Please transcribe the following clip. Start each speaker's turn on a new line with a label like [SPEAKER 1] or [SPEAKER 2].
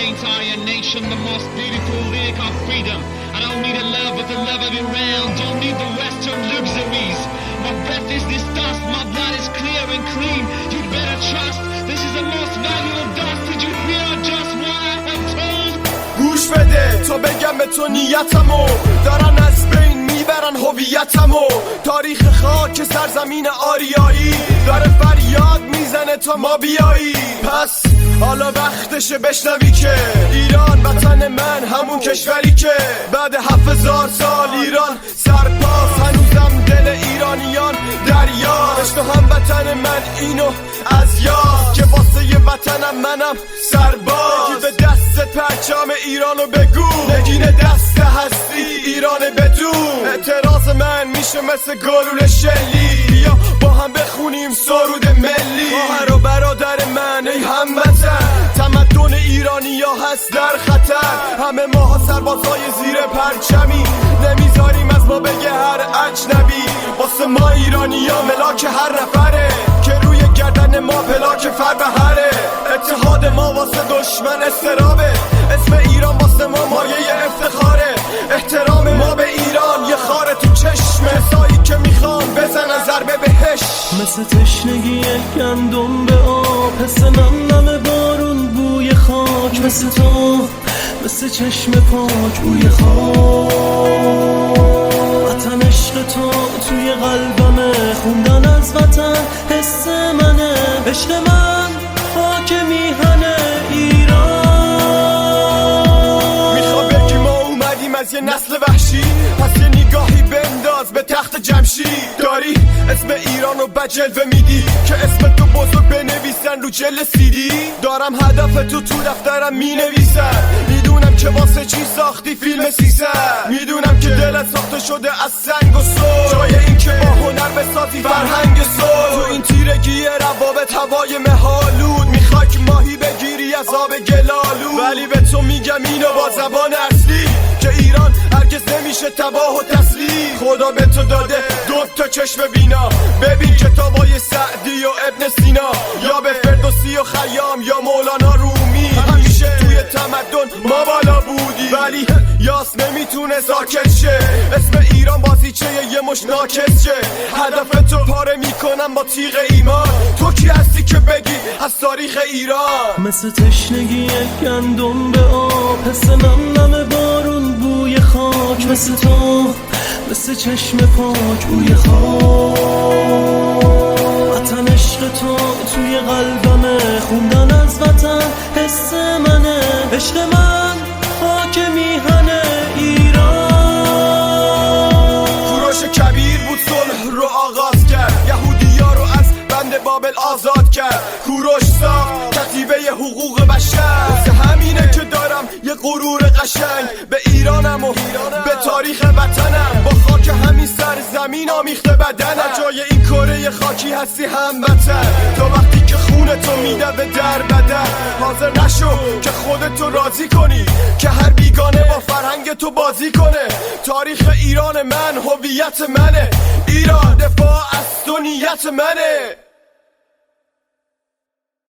[SPEAKER 1] entire nation, the most beautiful lyric of freedom. I don't need a love but the love of Iran. Don't need the western luxuries. My breath is this dust, my blood is clear and clean. You'd better trust, this is the most valuable dust. Did you hear just what I have told?
[SPEAKER 2] گوش بده تا بگم به تو نیتمو، دارن از بین میبرن هویتمو. تاریخ خاک سرزمین آریایی داره فریاد میزنه تا ما بیایی. پس حالا وقتشه بشنوی که ایران وطن من، همون کشوری که بعد 7000 سال ایران سرپاس. هنوزم دل ایرانیان دریاست. تو هم وطن من اینو از یاد که واسه وطنم منم سرباز. بگی به دست پرچم ایرانو بگو، نگین دست هستی ایران بدون. اعتراض من میشه مثل گلوله شلی، یا با هم بخونیم سرود ملی. خواهر و برادر من ای هموطن، تمدن ایرانی ها هست در خطر. همه ماها سربازای زیر پرچمی، نمیذاریم از ما بگه هر اجنبی. واسه ما ایرانی ها ملاک هر نفره، که روی گردن ما پلاک فربهره. اتحاد ما واسه دشمن استرابه، اسم ایران واسه ما مایه افتخاره. احترام ما به ایران یه خاره تو چشم کسایی که میخوان بزنن ضربه بهش.
[SPEAKER 3] مثل تشنگی یک گندم به آب، حس نم بارون بوی خاک. مثل تو، مثل چشم پاک بوی خاک. وطن عشق تو توی قلبمه، خوندن از وطن حس منه. عشق من خاک میهنه ایران.
[SPEAKER 2] میخوا بگی ما اومدیم از یه نسل وحشی، پس یه نگاهی بنداز به تخت جمشید. داری اسم ایرانو بجلوه میدی که اسم تو بزرگ بنویسن رو جل سیدی. دارم هدف تو دفترم مینویسم، میدونم که واسه چی ساختی فیلم 300. میدونم که دلت ساخته شده از سنگ و سر، جای این که با هنر بسازی فرهنگ سر. تو این تیرگی روابط هوای مهالود، میخوای که ماهی بگیری از آب گلالود. ولی به تو میگم اینو با زبان اصلی، که ایران هرگز نمیشه تباه و تسلیم. خدا به تو داده 2 چشم بینا، ببین کتابای سعدی و ابن سینا، یا به فردوسی و خیام یا مولانا رومی. همیشه توی تمدن ما بالا بودی، ولی یاس نمیتونه ساکت شه. اسم ایران بازیچه یه مش ناکس شه. هدف تو پاره میکنم با تیغ ایمان. تو کی هستی که بگی از تاریخ ایران؟
[SPEAKER 3] مثل تشنگی یک گندم به آب، حس نم بارون بوی خاک. مثل تو، مثل چشم پاک بوی خاک. وطن عشق تو توی قلبمه، خوندن از وطن حس منه. عشق من خاک میهنه ایران.
[SPEAKER 2] کوروش کبیر بود صلح رو آغاز کرد، یهودیا رو از بند بابل آزاد کرد. کوروش ساخت کتیبه حقوق بشر، واسه همینه که دارم یه غرور قشنگ به ایرانم و به تاریخ وطنم. با خاک همین سرزمین آمیخته بدنم، جای این کره خاکی هستی هموطن. تو وقتی که خونه تو میده به در بدن، حاضر نشو که خودتو راضی کنی که هر بیگانه با فرهنگ تو بازی کنه. تاریخ ایران من هویت منه، ایران دفاع از تو نیت منه.